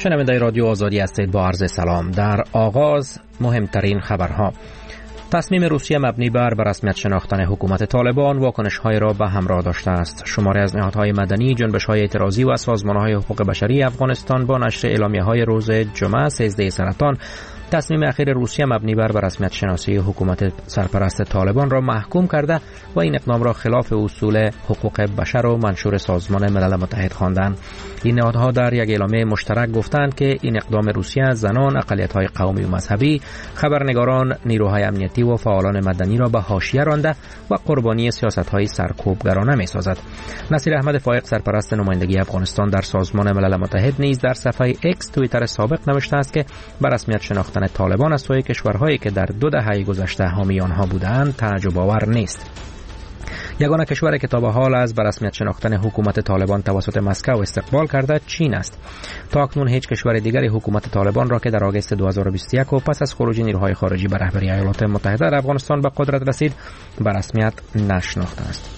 شنونده رادیو آزادی هستید. با عرض سلام. در آغاز مهمترین خبرها. تصمیم روسیه مبنی بر رسمیت شناختن حکومت طالبان واکنش‌های را به همراه داشته است. شماری از نهادهای مدنی، جنبش‌های اعتراضی و سازمان‌های حقوق بشری افغانستان با نشر اعلامیه‌های روز جمعه 13 سرطان تصمیم اخیر روسیه مبنی بر رسمیت شناسی حکومت سرپرست طالبان را محکوم کرده و این اقدام را خلاف اصول حقوق بشر و منشور سازمان ملل متحد خواندند. این نهادها در یک اعلامیه مشترک گفتند که این اقدام روسیه زنان، اقلیت‌های قومی و مذهبی، خبرنگاران، نیروهای امنیتی و فعالان مدنی را به حاشیه رانده و قربانی سیاست‌های سرکوبگرانه می‌سازد. نصیر احمد فائق، سرپرست نمایندگی افغانستان در سازمان ملل متحد، نیز در صفحه اکس توییتر سابق نوشته است که به رسمیت شناختن طالبان از سوی کشورهایی که در 2 دهه گذشته حامی آنها بودند تعجب آور نیست. یگانه کشوری که تا به حال از به رسمیت شناختن حکومت طالبان توسط مسکو استقبال کرده چین است. تا اکنون هیچ کشور دیگری حکومت طالبان را که در آگوست 2021 و پس از خروج نیروهای خارجی به رهبری ایالات متحده در افغانستان به قدرت رسید به رسمیت نشناخته است.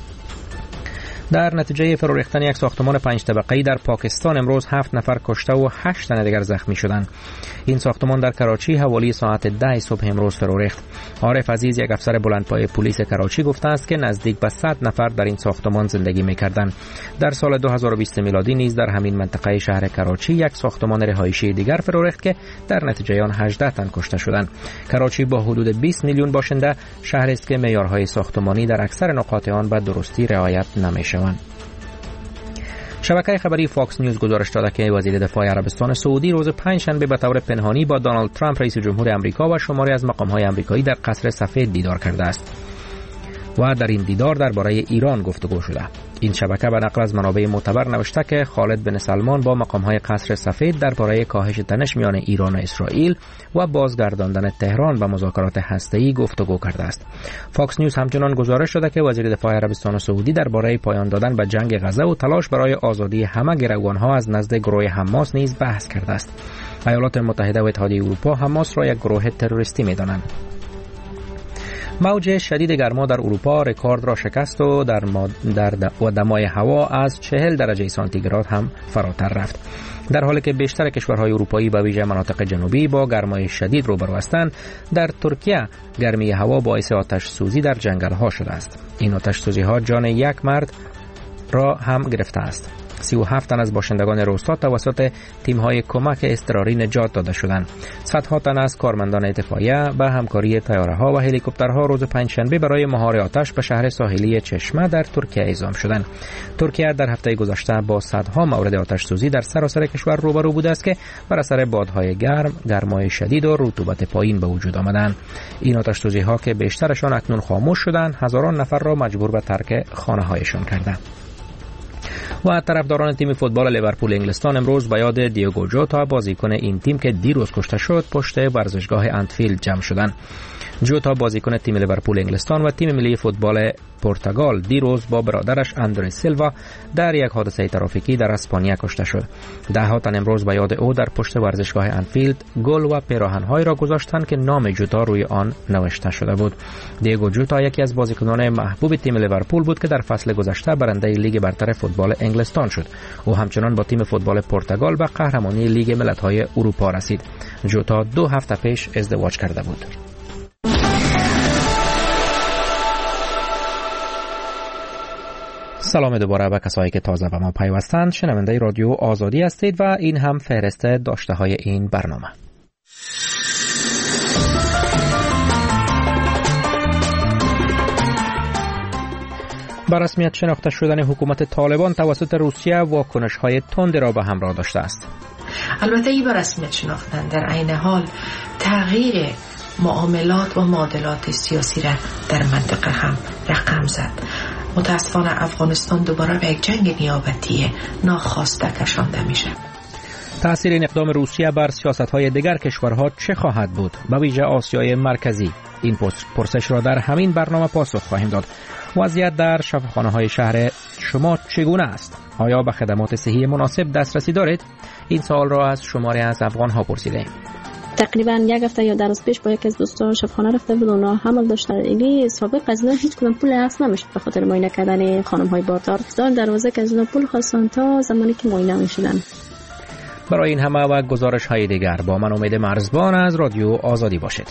در نتیجه فرو ریختن یک ساختمان 5 طبقه‌ای در پاکستان امروز 7 نفر کشته و 8 تن دیگر زخمی شدند. این ساختمان در کراچی حوالی ساعت 10 صبح امروز فرو ریخت. عارف عزیز، یک افسر بلندپایه پلیس کراچی، گفته است که نزدیک به 100 نفر در این ساختمان زندگی می‌کردند. در سال 2020 میلادی نیز در همین منطقه شهر کراچی یک ساختمان رهایشی دیگر فرو ریخت که در نتیجه آن 18 تن کشته شدند. کراچی با حدود 20 میلیون باشنده شهری است که معیارهای ساختمانی در اکثر نقاط آن به درستی رعایت نمی‌شوند. شبکه خبری فاکس نیوز گزارش داده که وزیر دفاع عربستان سعودی روز پنجشنبه به طور پنهانی با دونالد ترامپ رئیس جمهور آمریکا و شماری از مقام‌های آمریکایی در قصر سفید دیدار کرده است و در این دیدار درباره ایران گفتگو شده. این شبکه به نقل از منابع معتبر نوشته که خالد بن سلمان با مقام‌های قصر سفید درباره کاهش تنش میان ایران و اسرائیل و بازگرداندن تهران به مذاکرات هسته‌ای گفتگو کرده است. فاکس نیوز همچنان گزارش داده که وزیر دفاع عربستان سعودی درباره پایان دادن به جنگ غزه و تلاش برای آزادی همه گروگان‌ها از نزد گروه حماس نیز بحث کرده است. ایالات متحده و اتحادیه اروپا حماس را یک گروه تروریستی می‌دانند. موج شدید گرما در اروپا رکورد را شکست و دمای هوا از 40 درجه سانتیگراد هم فراتر رفت. در حالی که بیشتر کشورهای اروپایی به ویژه مناطق جنوبی با گرمای شدید روبرو هستند، در ترکیه گرمی هوا باعث آتش سوزی در جنگل‌ها شده است. این آتش سوزی‌ها جان یک مرد را هم گرفته است. 37 تن از باشندگان روستا توسط تیم‌های کمک اضطراری نجات داده شدند. صدها تن از کارمندان اطفائیه به همکاری طیاره‌ها و هلیکوپترها روز پنجشنبه برای مهار آتش به شهر ساحلی چشمه در ترکیه اعزام شدند. ترکیه در هفته گذشته با صدها مورد آتش سوزی در سراسر کشور روبرو بوده است که بر اثر بادهای گرم، گرمای شدید و رطوبت پایین به وجود آمدند. این آتش سوزی‌ها که بیشترشان اکنون خاموش شدند، هزاران نفر را مجبور به ترک خانه‌هایشان کردند. و طرفداران تیم فوتبال لیورپول انگلستان امروز به یاد دیگو جوتا، بازیکن این تیم که دیروز کشته شد، پشت ورزشگاه انفیلد جمع شدند. جوتا، بازیکن تیم لیورپول انگلستان و تیم ملی فوتبال پرتغال، دیروز با برادرش اندره سیلوا در یک حادثه ترافیکی در اسپانیا کشته شد. ده‌ها تن امروز به یاد او در پشت ورزشگاه انفیلد گل و پیراهن‌هایی را گذاشتند که نام جوتا روی آن نوشته شده بود. دیگو جوتا یکی از بازیکنان محبوب تیم لیورپول بود که در فصل گذشته برنده لیگ برتر فوتبال انگلستان شد. او همچنان با تیم فوتبال پرتغال به قهرمانی لیگ ملت‌های اروپا رسید. جوتا 2 هفته پیش ازدواج کرده بود. سلام دوباره به کسایی که تازه به ما پیوستند. شنونده رادیو آزادی هستید و این هم فهرست داشته های این برنامه. به رسمیت شناخته شدن حکومت طالبان توسط روسیه واکنش های تند را به همراه داشته است. البته این به رسمیت شناختن در عین حال تغییر معاملات و معادلات سیاسی را در منطقه هم رقم زد. متاسفانه افغانستان دوباره به یک جنگ نیابتی ناخواسته کشانده میشه. تأثیر این اقدام روسیه بر سیاست‌های دیگر کشورها چه خواهد بود؟ به ویژه آسیای مرکزی. این پرسش را در همین برنامه پاسخ خواهیم داد. وضعیت در شفاخانه‌های شهر شما چگونه است؟ آیا به خدمات صحی مناسب دسترسی دارید؟ این سوال را از شماری از افغان‌ها پرسیدیم. تقریبا یک هفته یا 10 روز پیش با یک از دوستان شفاخانه رفته بود، اونا حمل داشتن. این سابق از اینا هیچ کدوم پول اخذ نمیشد به خاطر معاینه کردن خانم‌های باردار. دروازه که از اینا پول خواستن تا زمانی که معاینه میشدن. برای این همه و گزارش های دیگر با من امید مرزبان از رادیو آزادی باشید.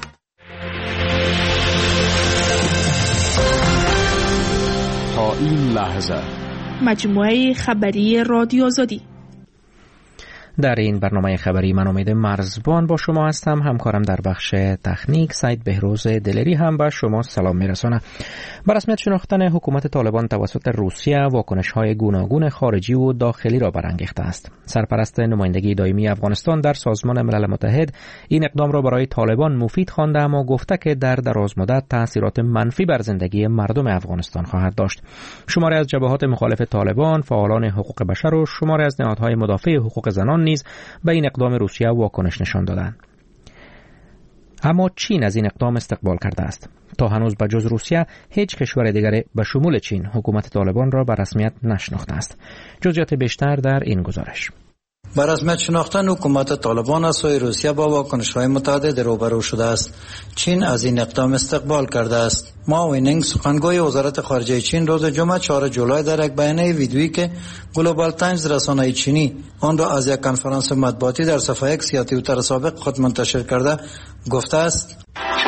تا این لحظه مجموعه خبری رادیو آزادی. در این برنامه خبری من امید مرزبان با شما هستم. همکارم در بخش تکنیک سید بهروز دلری هم به شما سلام میرسانه. بر رسمیت شناختن حکومت طالبان توسط روسیه واکنش‌های گوناگون خارجی و داخلی را برانگیخته است. سرپرست نمایندگی دائمی افغانستان در سازمان ملل متحد این اقدام را برای طالبان مفید خوانده، اما گفته که در دراز مدت تاثیرات منفی بر زندگی مردم افغانستان خواهد داشت. شماری از جبهات مخالف طالبان، فعالان حقوق بشر و شماری از نهادهای مدافع حقوق زنان نیز به این اقدام روسیه واکنش نشان دادند. اما چین از این اقدام استقبال کرده است. تا هنوز به جز روسیه هیچ کشور دیگری به شمول چین حکومت طالبان را به رسمیت نشناخته است. جزئیات بیشتر در این گزارش. بر رسمیت شناختن حکومت طالبان از سوی روسیه با واکنش‌های متعدد روبرو شده است. چین از این اقدام استقبال کرده است. ما وینینگ سخنگوی وزارت خارجه چین روز جمعه 4 جولای در یک بیانیه ویدیویی که گلوبال تایمز رسانه چینی آن را از یک کنفرانس مطبوعاتی در صفحه اکس یا توییتر سابق خود منتشر کرده گفته است: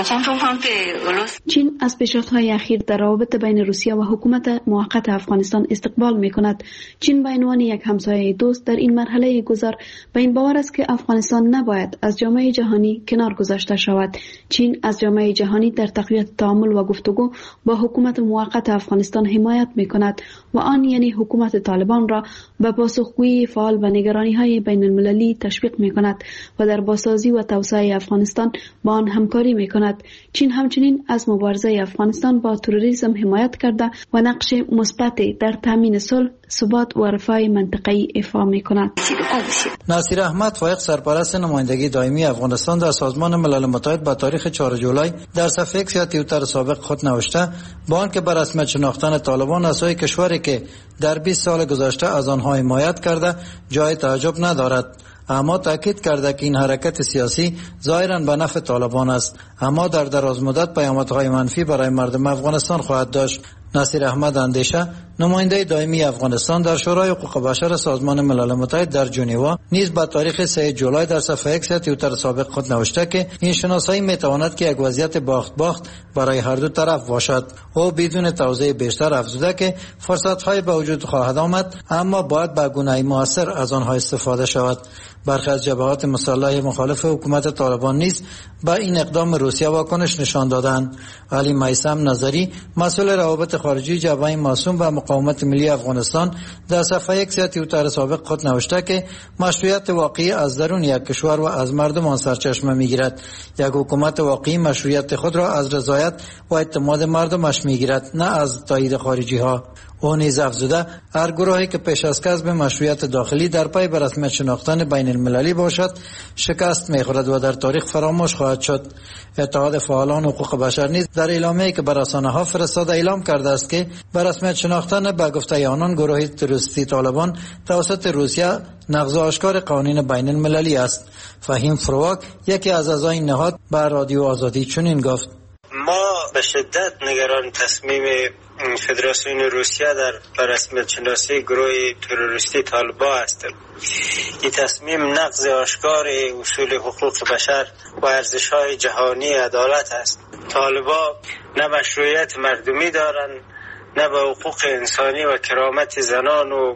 چین از پیشرفت‌های اخیر در روابط بین روسیه و حکومت موقت افغانستان استقبال می‌کند. چین به عنوان یک همسایه دوست در این مرحله گذار به این باور است که افغانستان نباید از جامعه جهانی کنار گذاشته شود. چین از جامعه جهانی در تقویت تعامل و گفتگو با حکومت موقت افغانستان حمایت می‌کند و آن یعنی حکومت طالبان را به پاسخگویی فعال به نگرانی‌های بین المللی تشویق می‌کند و در بازسازی و توسعه افغانستان با آن همکاری می‌کند. چین همچنین از مبارزه افغانستان با تروریسم حمایت کرده و نقش مثبتی در تامین صلح، ثبات و رفاه منطقه‌ای ایفا می‌کند. نصیر احمد فائق سرپرست نمایندگی دائمی افغانستان در سازمان ملل متحد با تاریخ 4 جولای در صفحه اکس یا توییتر سابق خود نوشته با آنکه بر رسمیت شناختن طالبان از سوی کشوری که در 20 سال گذشته از آنها حمایت کرده جای تعجب ندارد، اما تاکید کرده که این حرکت سیاسی ظاهراً به نفع طالبان است، اما در دراز مدت پیامدهای منفی برای مردم افغانستان خواهد داشت. نصیر احمد اندیشه نماینده دائمی افغانستان در شورای حقوق بشر سازمان ملل متحد در ژنو نیز با تاریخ 3 جولای در صفحه اکس توییتر سابق خود نوشته که این شناسایی میتواند که یک وضعیت باخت باخت برای هر دو طرف باشد. او بدون توضیح بیشتر افزوده که فرصت‌های به وجود خواهد آمد، اما باید به گونه‌ای مؤثر از آنها استفاده شود. برخی از جبهات مسلح مخالف حکومت طالبان نیز به این اقدام روسیه واکنش نشان دادند. علی میثم نظری مسئول روابط خارجی جبهه معصوم و مقاومت ملی افغانستان در صفحه اکس یا توییتر سابق خود نوشته که مشروعیت واقعی از درون یک کشور و از مردم آن سرچشمه میگیرد. یک حکومت واقعی مشروعیت خود را از رضایت و اعتماد مردمش میگیرد، نه از تایید خارجی ها. او نیز افزوده هر گروهی که پیش از کسب مشروعیت داخلی در پی به رسمیت شناختن بین المللی باشد شکست میخورد و در تاریخ فراموش خواهد شد. اتحاد فعالان حقوق بشر نیز در اعلامیه‌ای که بر رسانه‌ها فرستاده اعلام کرده است که به رسمیت شناختن به گفته آنان گروه تروریستی طالبان توسط روسیه نقض آشکار قوانین بین المللی است. فهیم فروک یکی از اعضای این نهاد به رادیو آزادی چنین گفت: ما به شدت نگران تصمیم فدراسیون روسیه در رسمیت شناسی گروه تروریستی طالبان هستیم. این تصمیم نقض آشکار اصول حقوق بشر و ارزش‌های جهانی عدالت است. طالبان نه مشروعیت مردمی دارند، نه به حقوق انسانی و کرامت زنان و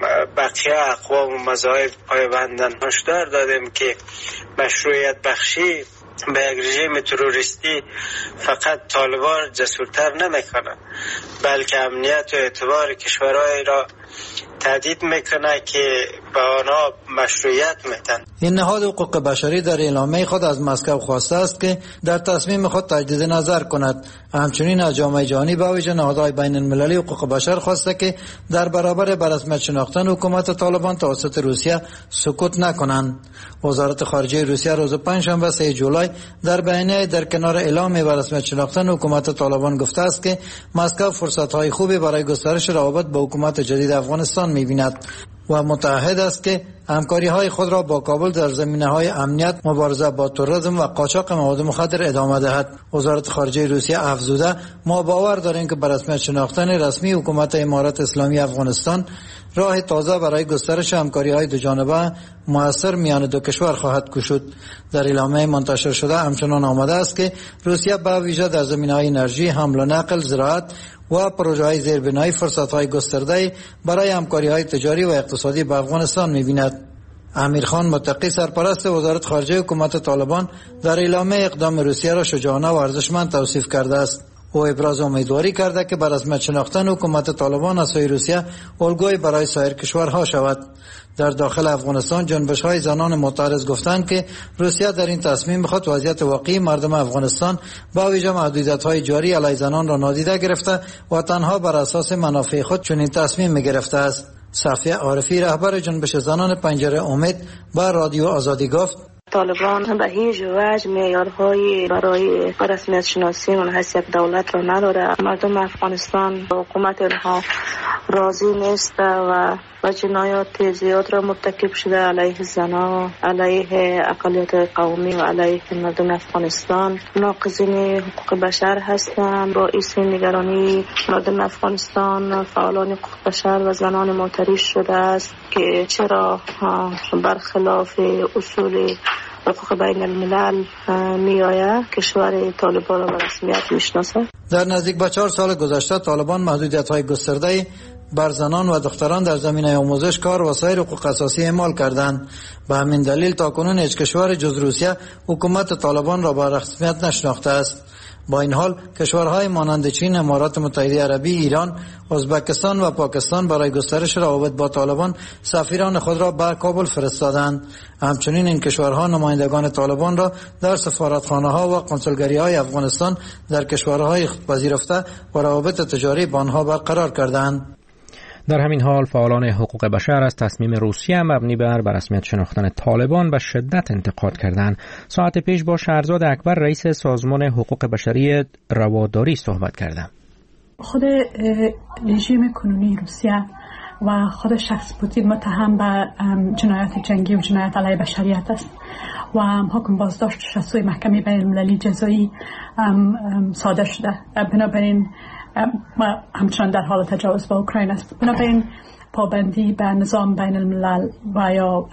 بقیه اقوام و مذاهب پایبندند. هشدار دادیم که مشروعیت بخشی به یک رژیم تروریستی فقط طالبان جسورتر نمیکنه، بلکه امنیت و اعتبار کشورهای را تهدید میکنه که به آنها مشروعیت میدن. این نهاد حقوق بشری در اعلامیه خود از مسکو خواسته است که در تصمیم خود تجدید نظر کند. همچنین از جامعه جهانی به ویژه نهادهای بین المللی حقوق بشر خواسته که در برابر به رسمیت شناختن حکومت طالبان توسط روسیه سکوت نکنند. وزارت خارجه روسیه روز پنجشنبه 3 جولای در بیانیه در کنار اعلام به رسمیت شناختن حکومت طالبان گفته است که مسکو فرصت‌های خوبی برای گسترش روابط با حکومت جدید افغانستان می‌بیند و متعهد است که همکاری‌های خود را با کابل در زمینه‌های امنیت، مبارزه با تروریسم و قاچاق مواد مخدر ادامه دهد. وزارت خارجه روسیه افزوده: ما باور داریم که به رسمیت شناختن رسمی حکومت امارات اسلامی افغانستان راه تازه برای گسترش همکاری‌های دوجانبه موثر میان دو کشور خواهد گشود. در اعلامیه منتشر شده همچنان آمده است که روسیه به ویژه در زمینه‌های انرژی، حمل و نقل، زراعت و پروژه‌های زیربنایی فرصت‌های گسترده برای همکاری‌های تجاری و اقتصادی به افغانستان می‌بیند. امیرخان متقی، سرپرست وزارت خارجه حکومت طالبان، در اعلامیه اقدام روسیه را شجاعانه و ارزشمند توصیف کرده است. او ابراز امیدواری کرده که به رسمیت شناختن حکومت طالبان از سوی روسیه الگویی برای سایر کشورها شود. در داخل افغانستان جنبش‌های زنان معترض گفتند که روسیه در این تصمیم می‌خواد وضعیت واقعی مردم افغانستان با ویژه محدودیت‌های جاری علیه زنان را نادیده گرفته و تنها بر اساس منافع خود چنین تصمیم می‌گرفته است. صفیه عارفی، رهبر جنبش زنان پنجره امید، با رادیو آزادی گفت: طالبان به هیچ وجه معیارهای برای رسمیت شناسی و حیثیت دولت را نداره. مردم افغانستان با حکومت اینها راضی نیست و جنایات زیاد را مرتکب شده علیه زنان، علیه اقلیت قومی و علیه مردم افغانستان. ناقضین حقوق بشر هستند. باعث نگرانی مردم افغانستان فعالان حقوق بشر و زنان معترض شده است که چرا برخلاف اصول حقوق بین الملل می آید کشور طالبان را به رسمیت می شناسد. در نزدیک به 4 سال گذشته طالبان محدودیت‌های گسترده بر زنان و دختران در زمینه آموزش، کار و سایر حقوق اساسی اعمال کردند. به همین دلیل تاکنون هیچ کشور جز روسیه حکومت طالبان را به رسمیت نشناخته است. با این حال کشورهای مانند چین، امارات متحده عربی، ایران، ازبکستان و پاکستان برای گسترش روابط با طالبان سفیران خود را به کابل فرستادند. همچنین این کشورها نمایندگان طالبان را در سفارتخانه‌ها و کنسولگری‌های افغانستان در کشورهای خود پذیرفته و روابط تجاری با آنها برقرار کردند. در همین حال فعالان حقوق بشر از تصمیم روسیه مبنی بر رسمیت شناختن طالبان به شدت انتقاد کردند. ساعت پیش با شهرزاد اکبر، رئیس سازمان حقوق بشری رواداری، صحبت کردم. خود رژیم کنونی روسیه و خود شخص پوتین متهم به جنایات جنگی و جنایت علیه بشریت است و حکم بازداشتش از سوی محکمه بین المللی جزایی صادر شده. بنابراین همچنان در حال تجاوز به اوکراین است. بنابراین پابندی به نظام بین الملل و یا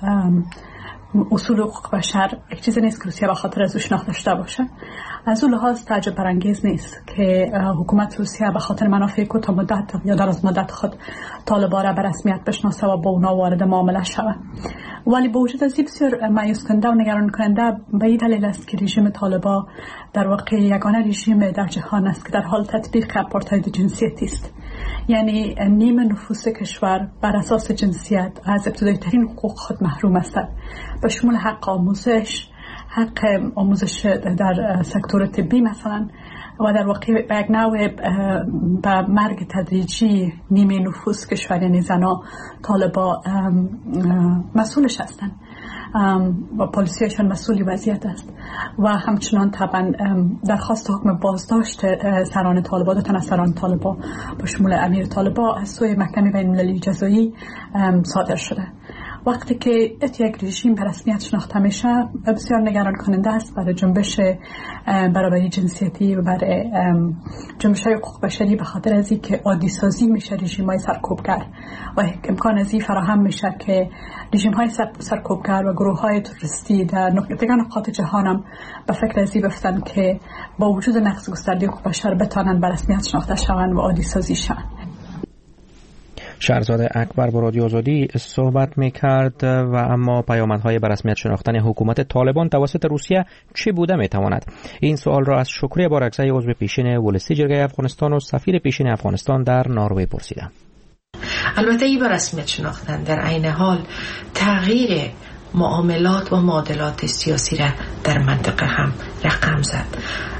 اصول حقوق بشر یک چیز نیست که روسیه به خاطر از او شناخته شده باشه. از اون لحاظ تعجب برانگیز نیست که حکومت روسیه به خاطر منافع کوتاه مدت یا دراز مدت خود طالبان را به رسمیت بشناسه و با اونا وارد معامله شود. ولی با وجود از این بسیار مایوس کننده و نگران کننده به این دلیل است که رژیم طالبان در واقع یگانه رژیم در جهان است که در حال تطبیق آپارتاید جنسیتی است. یعنی نیم نفوس کشور بر اساس جنسیت از ابتدایی‌ترین حقوق خود محروم است، به شمول حق آموزش، حق آموزش در سکتور طبی مثلا، و در واقع به یک نوع به مرگ تدریجی نیمه نفوس کشور یعنی زنا طالبان مسئولش هستند و پلیسیشون مسئولی وضعیت است. و همچنان طبعا درخواست حکم بازداشت سران طالبان، دو تن از سران طالبان به شمول امیر طالبان از سوی محکمه بین المللی جزایی صادر شده. وقتی که یک رژیم به رسمیت شناخته میشه بسیار نگران کننده است برای جنبش برابری جنسیتی و برای جنبش‌های حقوق بشری، به خاطر از اینکه عادی سازی میشه رژیم‌های سرکوبگر و امکان از این فراهم میشه که رژیم‌های سرکوبگر و گروه‌های تروریستی در نقاط جهان هم به فکر از این بفتن که با وجود نقض گسترده حقوق بشر بتوانند به رسمیت شناخته شوند و عادی سازی شوند. شهرزاد اکبر با رادیو آزادی صحبت میکرد. و اما پیامدهای به رسمیت شناختن حکومت طالبان توسط روسیه چه بوده میتواند؟ این سوال را از شکری بارکزی، عضو پیشین ولسی جرگه افغانستان و سفیر پیشین افغانستان در نروژ پرسیدم. البته این به رسمیت شناختن در عین حال تغییر معاملات و معادلات سیاسی را در منطقه هم رقم زد.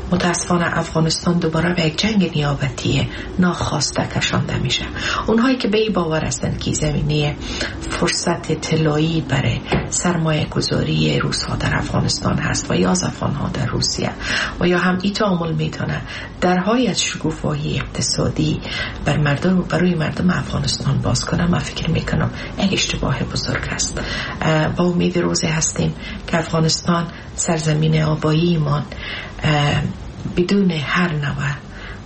متاسفانه افغانستان دوباره به یک جنگ نیابتی ناخواسته کشانده میشه. اونهایی که به این باور هستند که زمینه فرصت طلایی برای سرمایه گذاری روس‌ها در افغانستان هست و یا از افغان‌ها در روسیه و یا هم این تعامل میتونه درهای از شکوفایی اقتصادی برای مردم افغانستان باز کنه، من فکر میکنم یک اشتباه بزرگ است. با امید روزی هستیم که افغانستان سرزمین آبایی ایمان بدون هر نوع